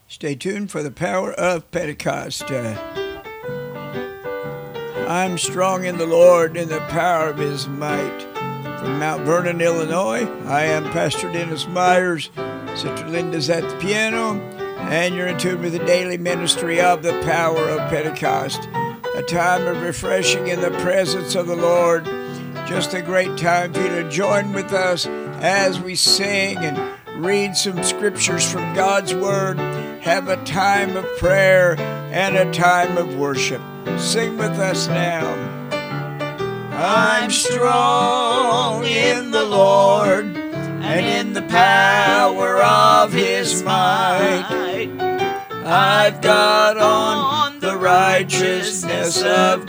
Stay tuned for the power of Pentecost. I'm strong in the Lord in the power of His might. From Mount Vernon, Illinois, I am Pastor Dennis Myers. Sister Linda's at the piano, and you're in tune with the daily ministry of the power of Pentecost. A time of refreshing in the presence of the Lord. Just a great time for you to join with us as we sing and read some scriptures from God's Word, have a time of prayer and a time of worship. Sing with us now. I'm strong in the Lord and in the power of His might. I've got on the righteousness of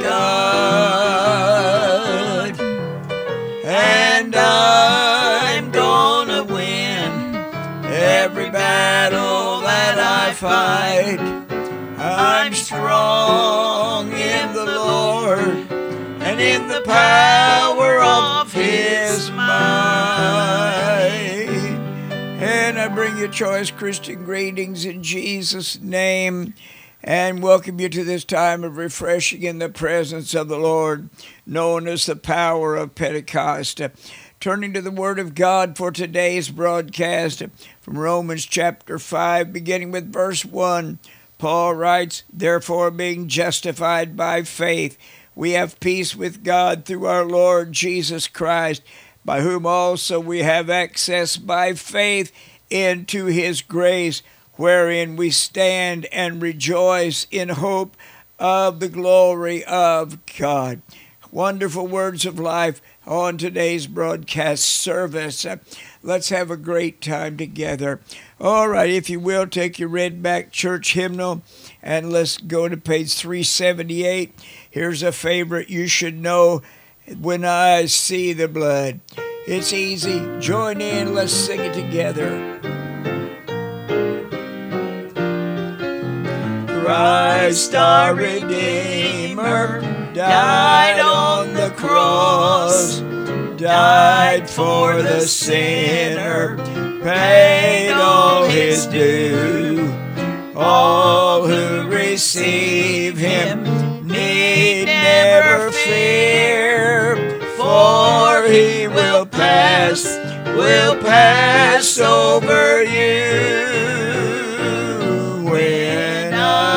God, and I'm gonna win every battle that I fight. I'm strong in the Lord and in the power of His might. And I bring you choice Christian greetings in Jesus' name and welcome you to this time of refreshing in the presence of the Lord, known as the power of Pentecost. Turning to the Word of God for today's broadcast from Romans chapter 5, beginning with verse 1, Paul writes, "Therefore, being justified by faith, we have peace with God through our Lord Jesus Christ, by whom also we have access by faith into His grace, wherein we stand and rejoice in hope of the glory of God." Wonderful words of life on today's broadcast service. Let's have a great time together. All right, if you will, take your red back church hymnal and let's go to page 378. Here's a favorite you should know, "When I See the Blood." It's easy. Join in. Let's sing it together. Christ our Redeemer died on the cross, died for the sinner, paid all his due. All who receive Him need never fear, for He will pass over you. When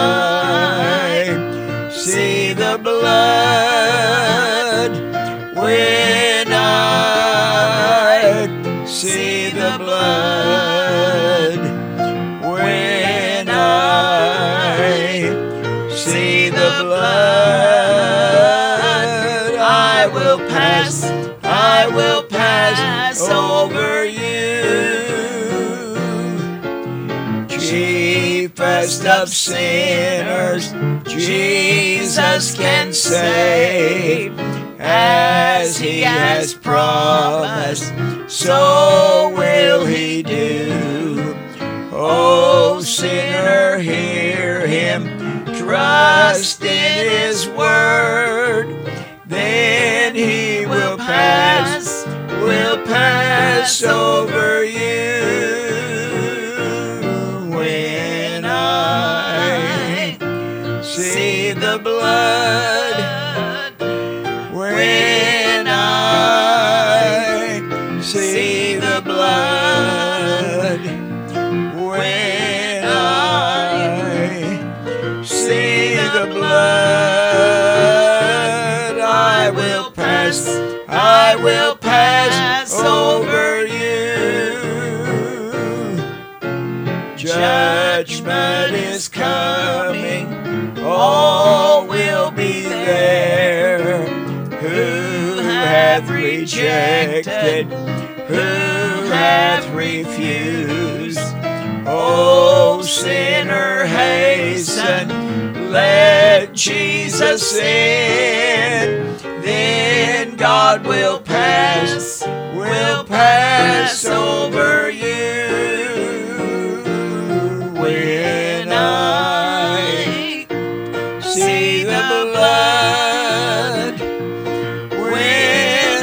I see the blood, when I see the blood, when I see the blood, I will pass over you. Chiefest of sinners, Jesus can save, as He has promised, so will He do. Oh, sinner, hear Him, trust in His word, then He will pass over you. When I see the blood, when I see the blood, when I see the blood, I will pass over you. Judgment is coming, all will be there. Who hath rejected, who hath refused? Oh, sinner, hasten, let Jesus in. Then God will pass over you. When I see the blood, when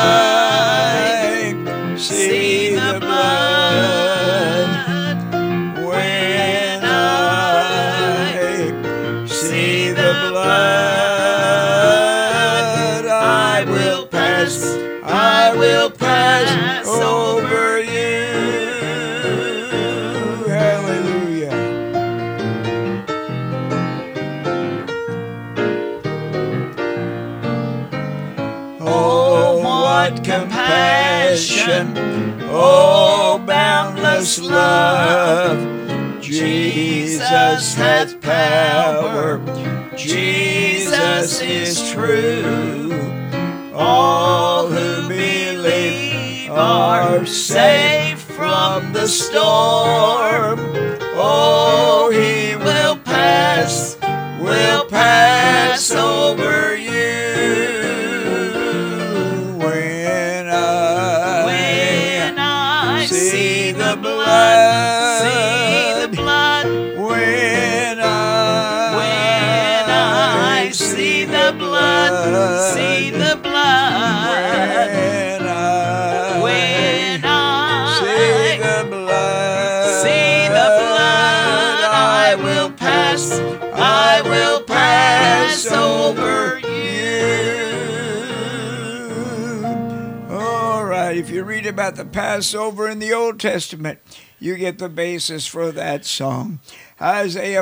I see the blood, when I great compassion, oh, boundless love. Jesus hath power, Jesus is true. All who believe are safe from the storm. Oh, he will pass over you. When I see the blood, when I see the blood, when I see the blood, I will pass over you. All right, if you read about the Passover in the Old Testament, you get the basis for that song. Isaiah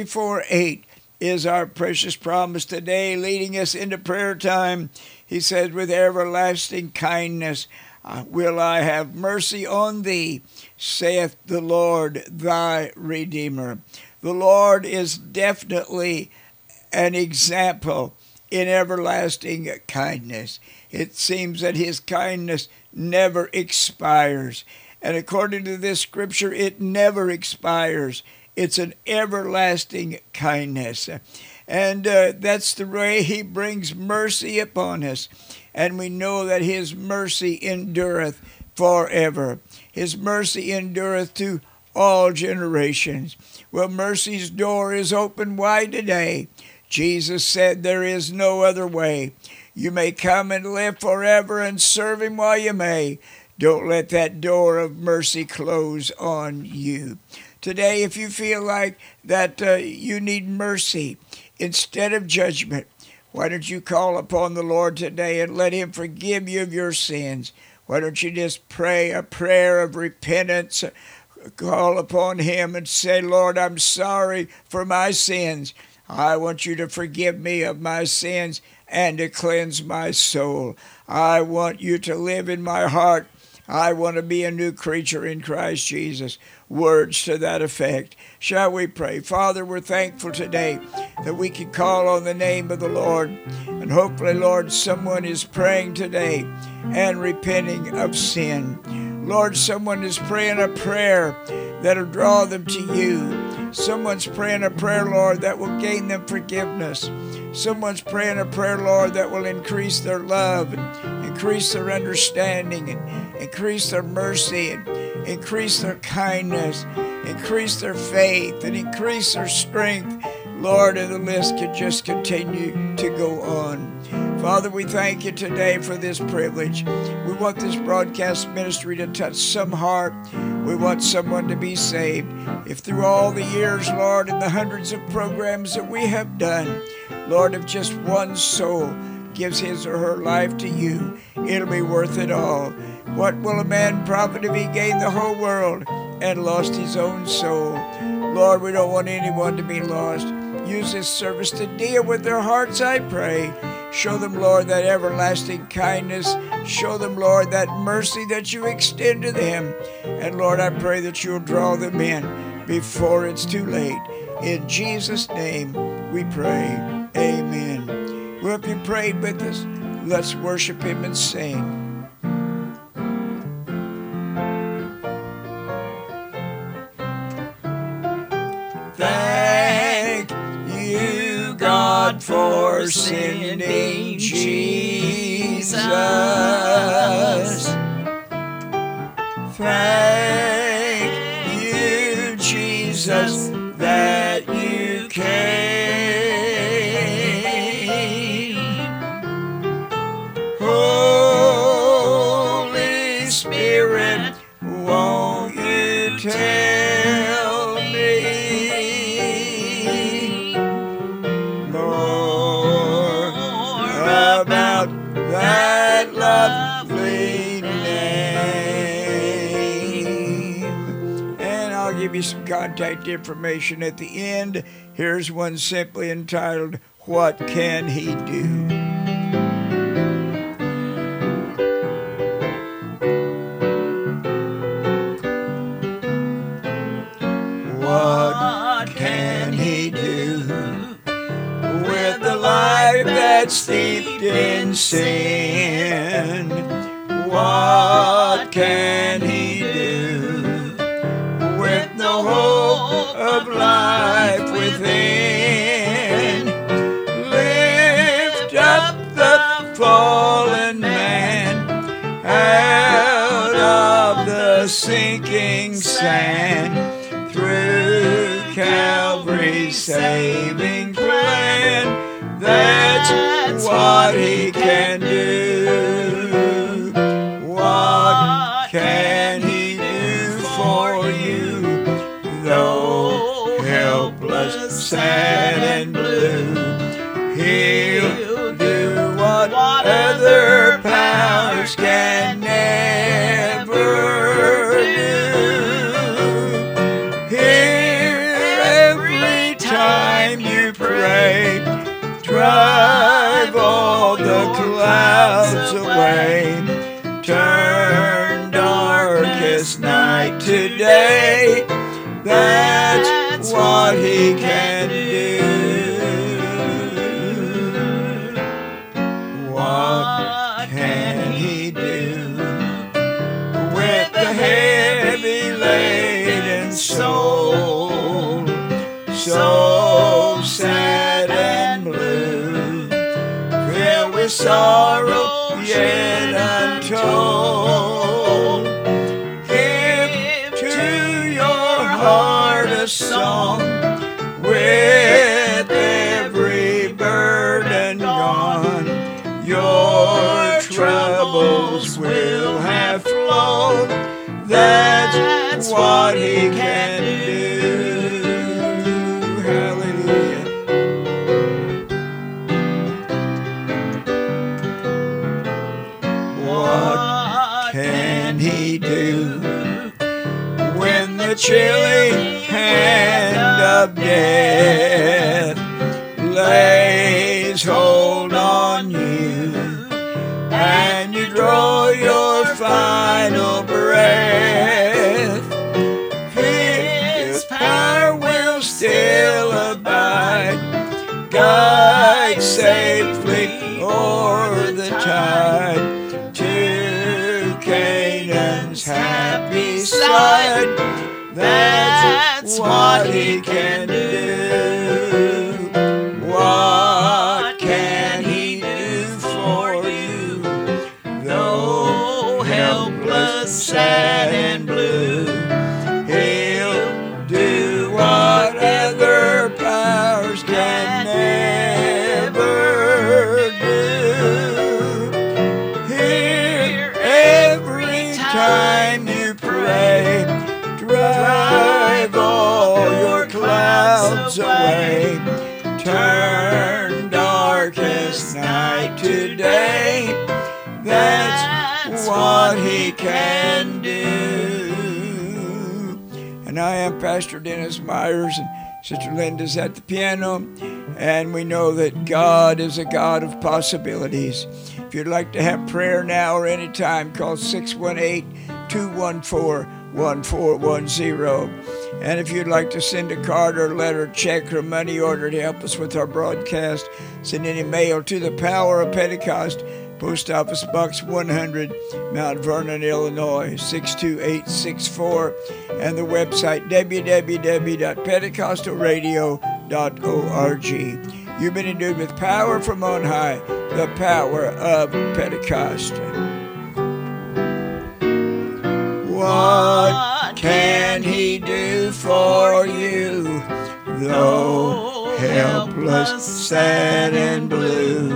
54:8 is our precious promise today, leading us into prayer time. He says, with everlasting kindness will I have mercy on thee, saith the Lord thy Redeemer. The Lord is definitely an example in everlasting kindness. It seems that his kindness never expires. And according to this scripture, it never expires. It's an everlasting kindness. And that's the way he brings mercy upon us. And we know that his mercy endureth forever. His mercy endureth to all generations. Well, mercy's door is open wide today. Jesus said there is no other way. You may come and live forever and serve him while you may. Don't let that door of mercy close on you. Today, if you feel like that you need mercy instead of judgment, why don't you call upon the Lord today and let him forgive you of your sins? Why don't you just pray a prayer of repentance? Call upon him and say, Lord, I'm sorry for my sins. I want you to forgive me of my sins and to cleanse my soul. I want you to live in my heart. I want to be a new creature in Christ Jesus. Words to that effect. Shall we pray? Father, we're thankful today that we can call on the name of the Lord. And hopefully, Lord, someone is praying today and repenting of sin. Lord, someone is praying a prayer that'll draw them to you. Someone's praying a prayer, Lord, that will gain them forgiveness. Someone's praying a prayer, Lord, that will increase their love and increase their understanding and increase their mercy and increase their kindness, increase their faith and increase their strength. Lord, and the list can just continue to go on. Father, we thank you today for this privilege. We want this broadcast ministry to touch some heart. We want someone to be saved. If through all the years, Lord, and the hundreds of programs that we have done, Lord, if just one soul gives his or her life to you, it'll be worth it all. What will a man profit if he gained the whole world and lost his own soul? Lord, we don't want anyone to be lost. Use this service to deal with their hearts, I pray. Show them, Lord, that everlasting kindness. Show them, Lord, that mercy that you extend to them. And, Lord, I pray that you'll draw them in before it's too late. In Jesus' name we pray. Amen. Well, if you prayed with us, let's worship him and sing. Thank you, God, for sending Jesus. Thank you, Jesus, that you came. Holy Spirit, won't you tell me more about that lovely name? And I'll give you some contact information at the end. Here's one simply entitled, What Can He Do? What can he do with a life that's steeped in sin? What can he do with no hope of life within? Lift up the fallen man out of the sinking sand, through Calvary's saving plan. That's what he can do. What can he do for you, though helpless, sad, and blue? He'll do what other powers can never do. Here, every time you pray, drive all the clouds away. Turn darkest night to day. That's what he can do. What can he do with the heavy laden soul, so sad and blue, filled with sorrow yet untold? Give to your heart a song, with every burden gone. Your troubles will have flown. That's what he can do. Hallelujah. What can he do when the chilling hand of death lays hold on you, and you draw your final breath? His power will still abide, guide safely o'er the tide to Canaan's happy side. That's what he can do. What can he do for you, though helpless, sad, and blue? He'll do what other powers can never do. Here, every time you pray, drive all your clouds away. Turn darkest night to day. That's what he can do. And I am Pastor Dennis Myers, and Sister Linda's at the piano, and we know that God is a God of possibilities. If you'd like to have prayer now or anytime, call 618-214-1410. And if you'd like to send a card or letter, check, or money order to help us with our broadcast, send any mail to the Power of Pentecost, Post Office Box 100, Mount Vernon, Illinois, 62864, and the website www.pentecostalradio.org. You've been endued with power from on high, the power of Pentecost. What can he do for you, though helpless, sad, and blue?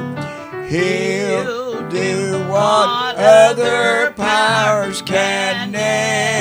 He'll do what other powers can never